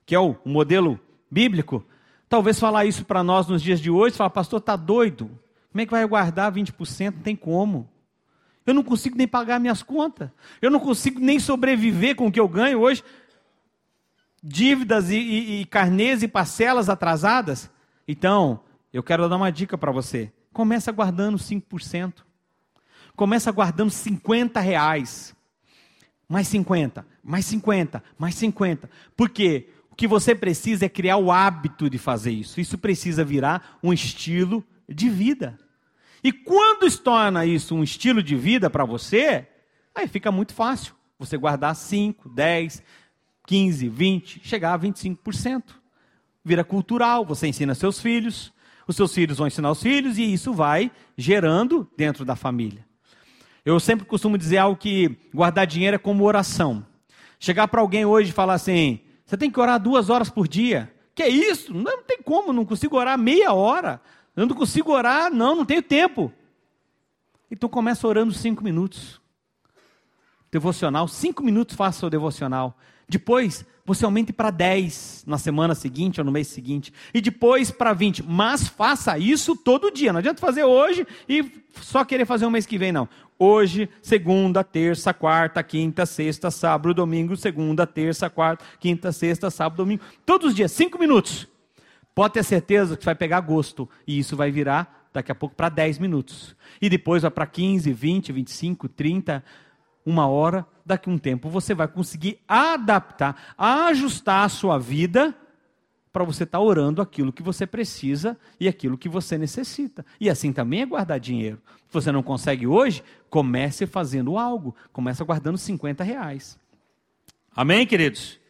que é o modelo bíblico, talvez falar isso para nós nos dias de hoje, falar, pastor, está doido? Como é que vai guardar vinte por cento? Não tem como. Eu não consigo nem pagar minhas contas. Eu não consigo nem sobreviver com o que eu ganho hoje. Dívidas e, e, e carnês e parcelas atrasadas. Então, eu quero dar uma dica para você. Começa guardando cinco por cento. Começa guardando cinquenta reais. Mais cinquenta, mais cinquenta, mais cinquenta. Por quê? O que você precisa é criar o hábito de fazer isso. Isso precisa virar um estilo de vida. E quando se torna isso um estilo de vida para você, aí fica muito fácil. Você guardar cinco, dez, quinze, vinte, chegar a vinte e cinco por cento. Vira cultural, você ensina seus filhos, os seus filhos vão ensinar os filhos e isso vai gerando dentro da família. Eu sempre costumo dizer algo que guardar dinheiro é como oração. Chegar para alguém hoje e falar assim, você tem que orar duas horas por dia. Que é isso? Não, não tem como, não consigo orar meia hora. Eu não consigo orar, não, não tenho tempo. Então começa orando cinco minutos. Devocional, cinco minutos faça o devocional. Depois, você aumente para dez na semana seguinte ou no mês seguinte. E depois para vinte. Mas faça isso todo dia. Não adianta fazer hoje e só querer fazer o mês que vem, não. Hoje, segunda, terça, quarta, quinta, sexta, sábado, domingo. Segunda, terça, quarta, quinta, sexta, sábado, domingo. Todos os dias, cinco minutos. Pode ter certeza que vai pegar gosto. E isso vai virar, daqui a pouco, para dez minutos. E depois vai para quinze, vinte, vinte e cinco, trinta, uma hora. Daqui a um tempo você vai conseguir adaptar, ajustar a sua vida para você estar orando aquilo que você precisa e aquilo que você necessita. E assim também é guardar dinheiro. Se você não consegue hoje, comece fazendo algo. Comece guardando cinquenta reais. Amém, queridos?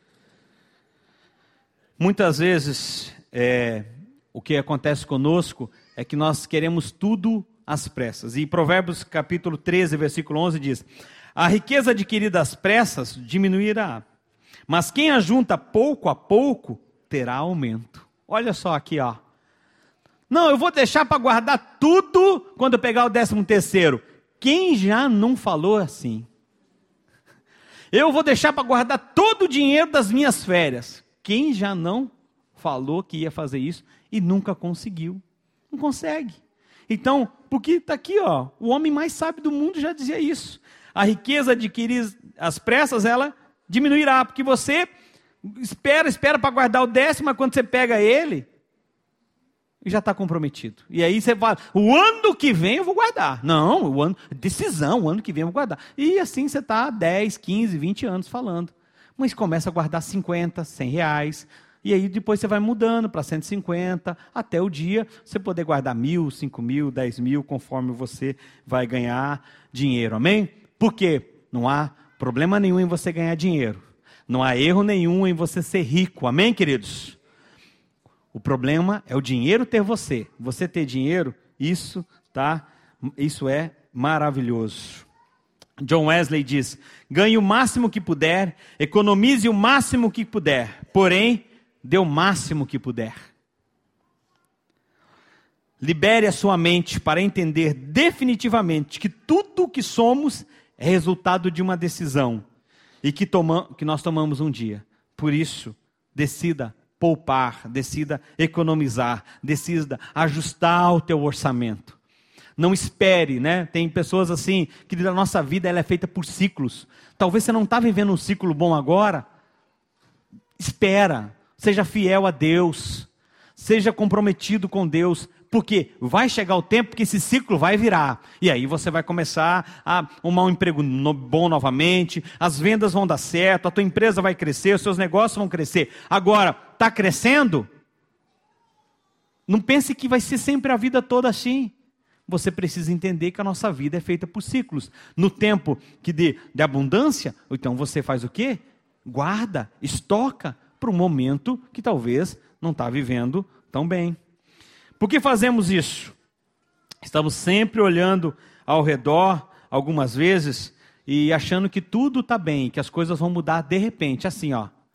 Muitas vezes, é, o que acontece conosco é que nós queremos tudo às pressas. E Provérbios capítulo treze, versículo onze diz: a riqueza adquirida às pressas diminuirá, mas quem ajunta pouco a pouco terá aumento. Olha só aqui, ó. Não, eu vou deixar para guardar tudo quando eu pegar o décimo terceiro. Quem já não falou assim? Eu vou deixar para guardar todo o dinheiro das minhas férias. Quem já não falou que ia fazer isso e nunca conseguiu? Não consegue. Então, porque está aqui, ó, o homem mais sábio do mundo já dizia isso. A riqueza adquirida às pressas, ela diminuirá, porque você espera, espera para guardar o décimo, mas quando você pega ele, já está comprometido. E aí você fala, o ano que vem eu vou guardar. Não, o ano, decisão, o ano que vem eu vou guardar. E assim você está dez, quinze, vinte anos falando. Mas começa a guardar cinquenta, cem reais, e aí depois você vai mudando para cento e cinquenta, até o dia você poder guardar mil, cinco mil, dez mil, conforme você vai ganhar dinheiro. Amém? Por quê? Não há problema nenhum em você ganhar dinheiro. Não há erro nenhum em você ser rico. Amém, queridos? O problema é o dinheiro ter você. Você ter dinheiro, isso, tá, isso é maravilhoso. John Wesley diz, ganhe o máximo que puder, economize o máximo que puder, porém, dê o máximo que puder. Libere a sua mente para entender definitivamente que tudo o que somos é resultado de uma decisão e que, toma, que nós tomamos um dia. Por isso, decida poupar, decida economizar, decida ajustar o teu orçamento. Não espere, né? Tem pessoas assim, que a nossa vida ela é feita por ciclos. Talvez você não está vivendo um ciclo bom agora. Espera, seja fiel a Deus, seja comprometido com Deus. Porque vai chegar o tempo que esse ciclo vai virar. E aí você vai começar a arrumar um emprego no, bom novamente. As vendas vão dar certo. A tua empresa vai crescer. Os seus negócios vão crescer. Agora, está crescendo? Não pense que vai ser sempre a vida toda assim. Você precisa entender que a nossa vida é feita por ciclos. No tempo que de, de abundância, então você faz o quê? Guarda, estoca para um momento que talvez não está vivendo tão bem. Por que fazemos isso? Estamos sempre olhando ao redor, algumas vezes, e achando que tudo está bem, que as coisas vão mudar de repente, assim, ó.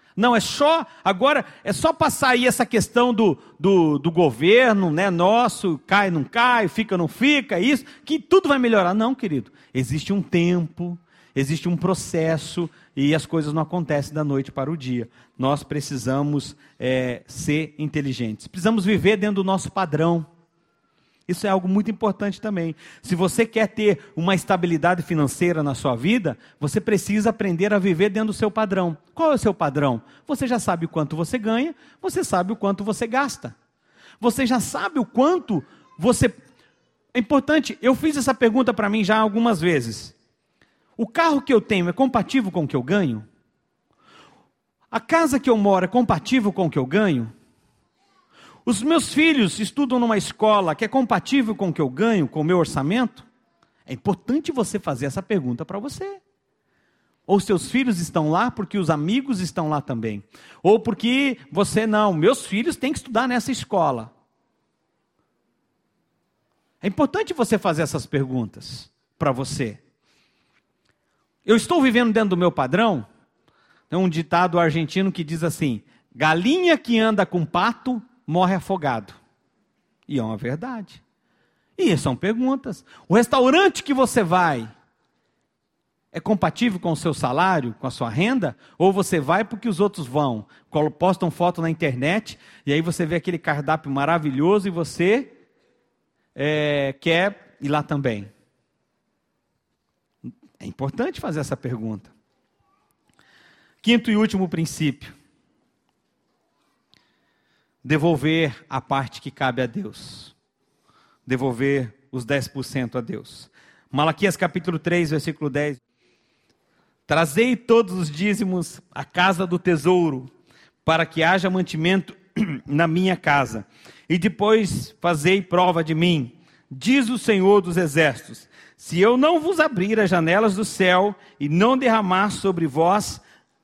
Não, é só, agora, é só passar aí essa questão do, do, do governo, né, nosso, cai, não cai, fica, não fica, isso, que tudo vai melhorar. Não, querido, existe um tempo, existe um processo, e as coisas não acontecem da noite para o dia. Nós precisamos é, ser inteligentes, precisamos viver dentro do nosso padrão. Isso é algo muito importante também. Se você quer ter uma estabilidade financeira na sua vida, você precisa aprender a viver dentro do seu padrão. Qual é o seu padrão? Você já sabe o quanto você ganha, você sabe o quanto você gasta. Você já sabe o quanto você... É importante, eu fiz essa pergunta para mim já algumas vezes. O carro que eu tenho é compatível com o que eu ganho? A casa que eu moro é compatível com o que eu ganho? Os meus filhos estudam numa escola que é compatível com o que eu ganho, com o meu orçamento? É importante você fazer essa pergunta para você. Ou seus filhos estão lá porque os amigos estão lá também. Ou porque você não, meus filhos têm que estudar nessa escola. É importante você fazer essas perguntas para você. Eu estou vivendo dentro do meu padrão? Tem um ditado argentino que diz assim: galinha que anda com pato morre afogado. E é uma verdade. E são perguntas. O restaurante que você vai é compatível com o seu salário, com a sua renda? Ou você vai porque os outros vão? Postam foto na internet e aí você vê aquele cardápio maravilhoso e você é, quer ir lá também? É importante fazer essa pergunta. Quinto e último princípio. Devolver a parte que cabe a Deus. Devolver os dez por cento a Deus. Malaquias capítulo três, versículo dez. Trazei todos os dízimos à casa do tesouro, para que haja mantimento na minha casa. E depois fazei prova de mim, diz o Senhor dos Exércitos, se eu não vos abrir as janelas do céu e não derramar sobre vós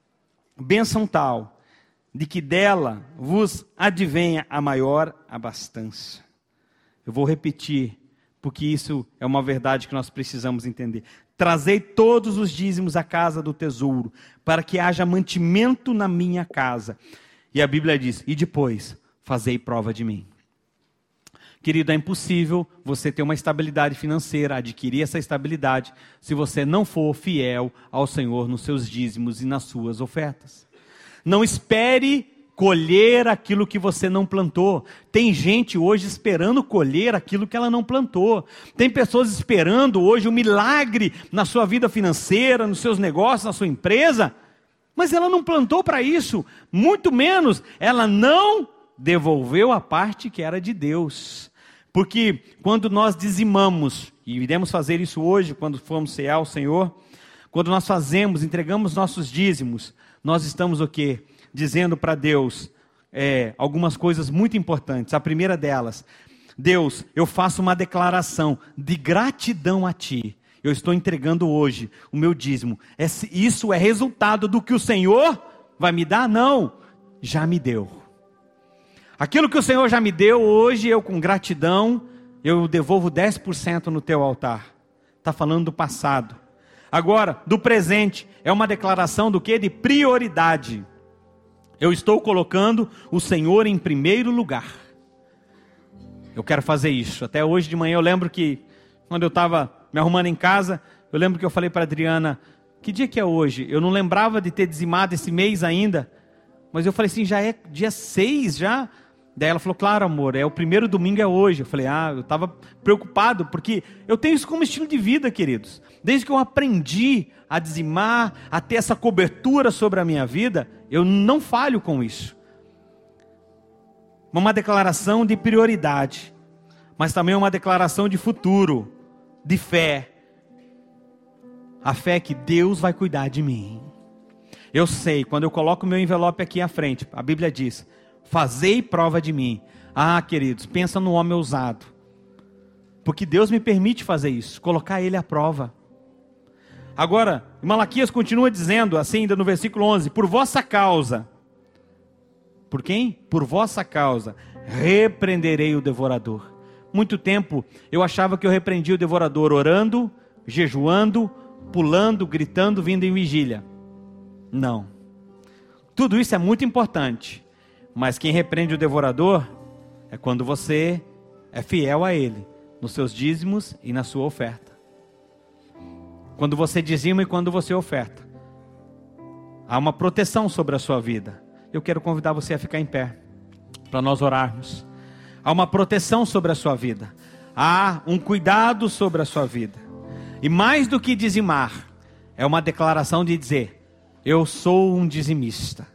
bênção tal, de que dela vos advenha a maior abastança. Eu vou repetir, porque isso é uma verdade que nós precisamos entender. Trazei todos os dízimos à casa do tesouro, para que haja mantimento na minha casa. E a Bíblia diz, e depois, fazei prova de mim. Querido, é impossível você ter uma estabilidade financeira, adquirir essa estabilidade, se você não for fiel ao Senhor nos seus dízimos e nas suas ofertas. Não espere colher aquilo que você não plantou. Tem gente hoje esperando colher aquilo que ela não plantou. Tem pessoas esperando hoje um milagre na sua vida financeira, nos seus negócios, na sua empresa, mas ela não plantou para isso. Muito menos, ela não devolveu a parte que era de Deus. Porque quando nós dizimamos, e iremos fazer isso hoje, quando formos cear ao Senhor, quando nós fazemos, entregamos nossos dízimos, nós estamos o quê? Dizendo para Deus é, algumas coisas muito importantes. A primeira delas, Deus, eu faço uma declaração de gratidão a Ti. Eu estou entregando hoje o meu dízimo. Esse, isso é resultado do que o Senhor vai me dar? Não, já me deu. Aquilo que o Senhor já me deu, hoje eu com gratidão, eu devolvo dez por cento no Teu altar. Está falando do passado. Agora, do presente, é uma declaração do quê? De prioridade. Eu estou colocando o Senhor em primeiro lugar. Eu quero fazer isso. Até hoje de manhã eu lembro que, quando eu estava me arrumando em casa, eu lembro que eu falei para a Adriana, que dia que é hoje? Eu não lembrava de ter dizimado esse mês ainda, mas eu falei assim, já é dia seis já? Daí ela falou, claro amor, é o primeiro domingo é hoje. Eu falei, ah, eu estava preocupado, porque eu tenho isso como estilo de vida, queridos. Desde que eu aprendi a dizimar, a ter essa cobertura sobre a minha vida, eu não falho com isso. Uma declaração de prioridade, mas também uma declaração de futuro, de fé. A fé é que Deus vai cuidar de mim. Eu sei, quando eu coloco o meu envelope aqui à frente, a Bíblia diz, fazei prova de mim. Ah, queridos, pensa no homem ousado. Porque Deus me permite fazer isso, colocar ele à prova. Agora, Malaquias continua dizendo, assim ainda no versículo onze, por vossa causa. Por quem? Por vossa causa, repreenderei o devorador. Muito tempo, eu achava que eu repreendia o devorador orando, jejuando, pulando, gritando, vindo em vigília. Não. Tudo isso é muito importante. Mas quem repreende o devorador é quando você é fiel a ele, nos seus dízimos e na sua oferta. Quando você dizima e quando você oferta, há uma proteção sobre a sua vida. Eu quero convidar você a ficar em pé, para nós orarmos. Há uma proteção sobre a sua vida. Há um cuidado sobre a sua vida. E mais do que dizimar, é uma declaração de dizer: eu sou um dizimista.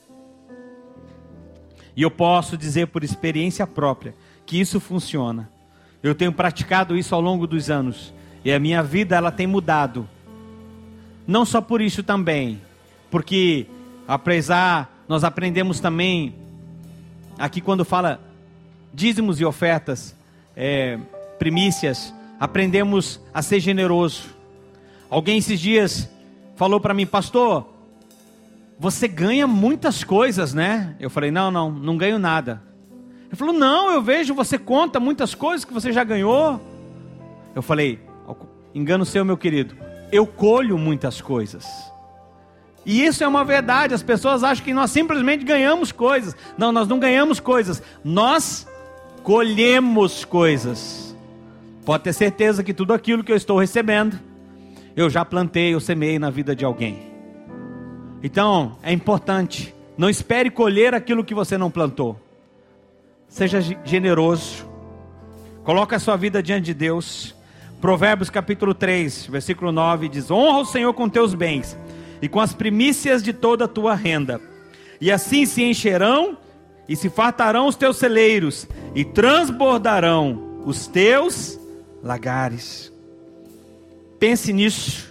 E eu posso dizer por experiência própria que isso funciona. Eu tenho praticado isso ao longo dos anos. E a minha vida, ela tem mudado. Não só por isso também. Porque, apesar, nós aprendemos também, aqui quando fala dízimos e ofertas, é, primícias, aprendemos a ser generoso. Alguém esses dias falou para mim: pastor, você ganha muitas coisas, né? Eu falei: não, não, não ganho nada. Ele falou: não, eu vejo, você conta muitas coisas que você já ganhou. Eu falei: engano seu, meu querido, eu colho muitas coisas. E isso é uma verdade. As pessoas acham que nós simplesmente ganhamos coisas. Não, nós não ganhamos coisas, nós colhemos coisas. Pode ter certeza que tudo aquilo que eu estou recebendo, eu já plantei, eu semeei na vida de alguém. Então, é importante, não espere colher aquilo que você não plantou. Seja generoso, coloque a sua vida diante de Deus. Provérbios capítulo três, versículo nove diz: honra o Senhor com teus bens e com as primícias de toda a tua renda, e assim se encherão e se fartarão os teus celeiros, e transbordarão os teus lagares. Pense nisso.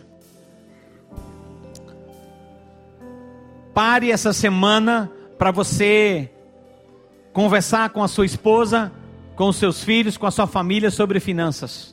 Pare essa semana para você conversar com a sua esposa, com os seus filhos, com a sua família sobre finanças.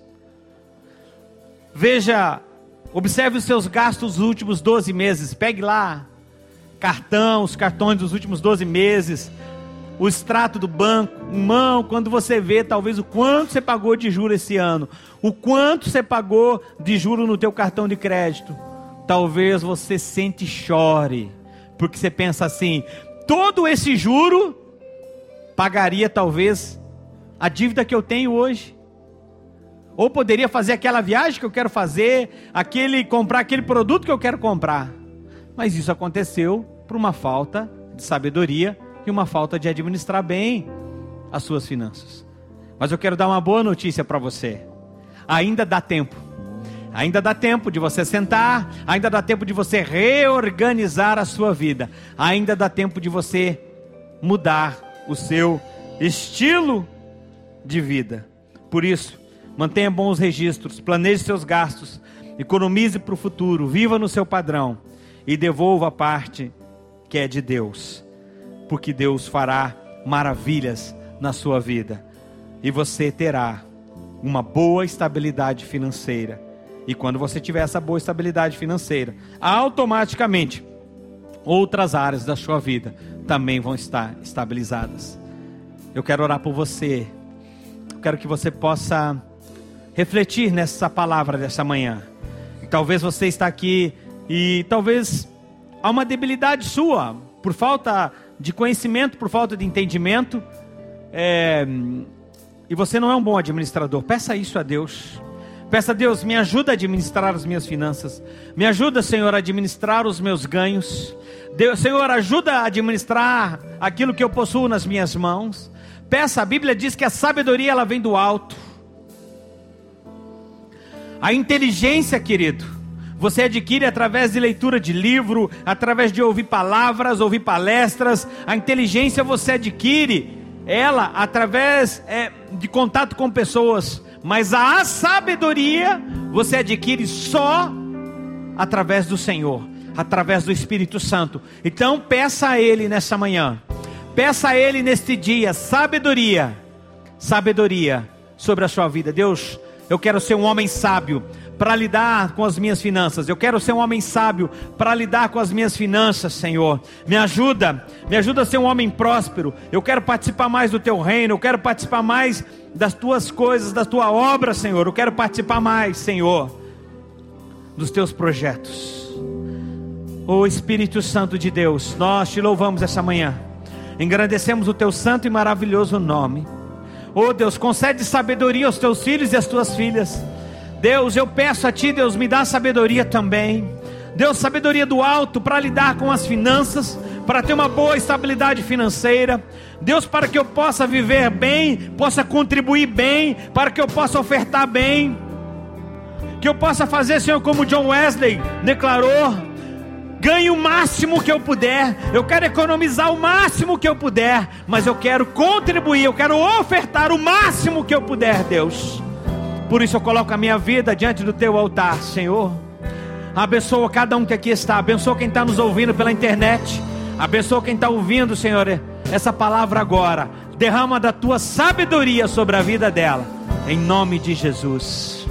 Veja, observe os seus gastos dos últimos doze meses. Pegue lá, cartão, os cartões dos últimos doze meses, o extrato do banco. Irmão, quando você vê talvez o quanto você pagou de juros esse ano, o quanto você pagou de juros no teu cartão de crédito, talvez você sente e chore, porque você pensa assim: todo esse juro pagaria talvez a dívida que eu tenho hoje. Ou poderia fazer aquela viagem que eu quero fazer, aquele, comprar aquele produto que eu quero comprar. Mas isso aconteceu por uma falta de sabedoria e uma falta de administrar bem as suas finanças. Mas eu quero dar uma boa notícia para você. Ainda dá tempo. Ainda dá tempo de você sentar, ainda dá tempo de você reorganizar a sua vida. Ainda dá tempo de você mudar o seu estilo de vida. Por isso, mantenha bons registros, planeje seus gastos, economize para o futuro, viva no seu padrão e devolva a parte que é de Deus, porque Deus fará maravilhas na sua vida e você terá uma boa estabilidade financeira. E quando você tiver essa boa estabilidade financeira, automaticamente outras áreas da sua vida também vão estar estabilizadas. Eu quero orar por você. Eu quero que você possa refletir nessa palavra dessa manhã. E talvez você está aqui e talvez há uma debilidade sua, por falta de conhecimento, por falta de entendimento, é, e você não é um bom administrador. Peça isso a Deus. Peça a Deus: me ajuda a administrar as minhas finanças. Me ajuda, Senhor, a administrar os meus ganhos. Deus, Senhor, ajuda a administrar aquilo que eu possuo nas minhas mãos. Peça, a Bíblia diz que a sabedoria ela vem do alto. A inteligência, querido, você adquire através de leitura de livro, através de ouvir palavras, ouvir palestras. A inteligência você adquire ela através é, de contato com pessoas. Mas a sabedoria você adquire só através do Senhor, através do Espírito Santo. Então peça a Ele nessa manhã, peça a Ele neste dia, sabedoria, sabedoria sobre a sua vida. Deus, eu quero ser um homem sábio para lidar com as minhas finanças. Eu quero ser um homem sábio para lidar com as minhas finanças, Senhor. Me ajuda, me ajuda a ser um homem próspero. Eu quero participar mais do Teu reino. Eu quero participar mais das Tuas coisas, da Tua obra, Senhor. Eu quero participar mais, Senhor, dos Teus projetos. Ô Espírito Santo de Deus, nós te louvamos essa manhã, engrandecemos o teu santo e maravilhoso nome. Ô Deus, concede sabedoria aos teus filhos e às tuas filhas. Deus, eu peço a ti, Deus, me dá sabedoria também. Deus, sabedoria do alto para lidar com as finanças, para ter uma boa estabilidade financeira. Deus, para que eu possa viver bem, possa contribuir bem, para que eu possa ofertar bem, que eu possa fazer, Senhor, como John Wesley declarou: ganhe o máximo que eu puder, eu quero economizar o máximo que eu puder, mas eu quero contribuir, eu quero ofertar o máximo que eu puder, Deus. Por isso eu coloco a minha vida diante do teu altar, Senhor. Abençoa cada um que aqui está, abençoa quem está nos ouvindo pela internet, abençoa quem está ouvindo, Senhor, essa palavra agora. Derrama da tua sabedoria sobre a vida dela, em nome de Jesus.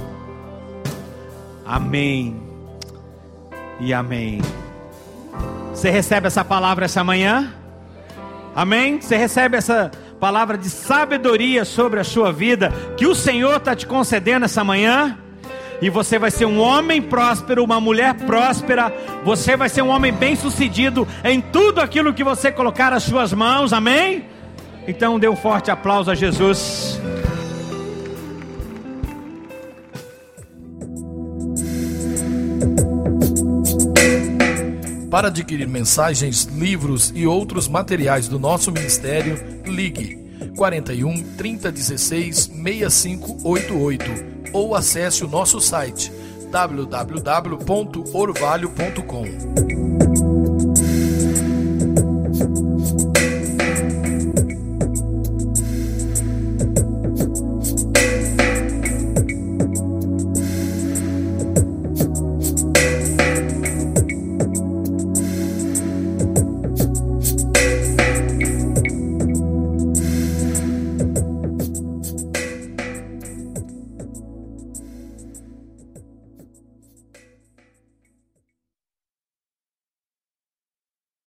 Amém e amém. Você recebe essa palavra essa manhã? Amém? Você recebe essa palavra de sabedoria sobre a sua vida, que o Senhor está te concedendo essa manhã? E você vai ser um homem próspero, uma mulher próspera. Você vai ser um homem bem sucedido em tudo aquilo que você colocar as suas mãos, amém? Então dê um forte aplauso a Jesus. Para adquirir mensagens, livros e outros materiais do nosso ministério, ligue quarenta e um, trinta, dezesseis, sessenta e cinco oitenta e oito ou acesse o nosso site w w w ponto orvalho ponto com.